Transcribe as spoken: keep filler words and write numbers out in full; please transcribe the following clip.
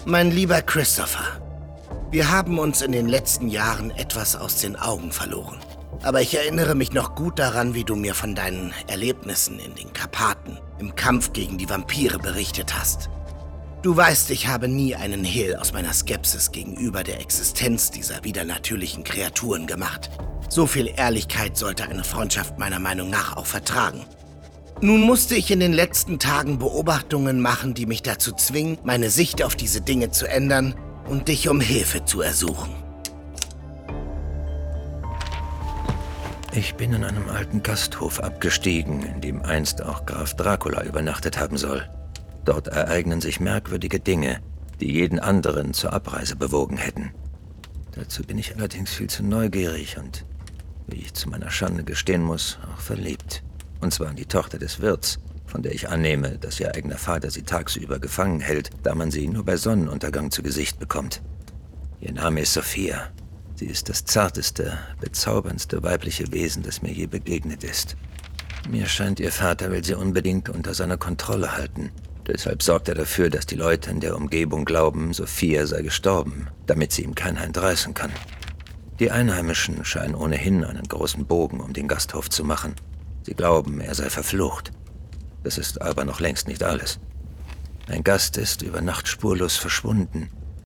Mein lieber Christopher, wir haben uns in den letzten Jahren etwas aus den Augen verloren. Aber ich erinnere mich noch gut daran, wie du mir von deinen Erlebnissen in den Karpaten im Kampf gegen die Vampire berichtet hast. Du weißt, ich habe nie einen Hehl aus meiner Skepsis gegenüber der Existenz dieser widernatürlichen Kreaturen gemacht. So viel Ehrlichkeit sollte eine Freundschaft meiner Meinung nach auch vertragen. Nun musste ich in den letzten Tagen Beobachtungen machen, die mich dazu zwingen, meine Sicht auf diese Dinge zu ändern und dich um Hilfe zu ersuchen. Ich bin in einem alten Gasthof abgestiegen, in dem einst auch Graf Dracula übernachtet haben soll. Dort ereignen sich merkwürdige Dinge, die jeden anderen zur Abreise bewogen hätten. Dazu bin ich allerdings viel zu neugierig und, wie ich zu meiner Schande gestehen muss, auch verliebt. Und zwar in die Tochter des Wirts, von der ich annehme, dass ihr eigener Vater sie tagsüber gefangen hält, da man sie nur bei Sonnenuntergang zu Gesicht bekommt. Ihr Name ist Sophia. Sie ist das zarteste, bezauberndste weibliche Wesen, das mir je begegnet ist. Mir scheint, ihr Vater will sie unbedingt unter seiner Kontrolle halten. Deshalb sorgt er dafür, dass die Leute in der Umgebung glauben, Sophia sei gestorben, damit sie ihm kein Hand reißen kann. Die Einheimischen scheinen ohnehin einen großen Bogen um den Gasthof zu machen. Sie glauben, er sei verflucht. Das ist aber noch längst nicht alles. Ein Gast ist über Nacht spurlos verschwunden.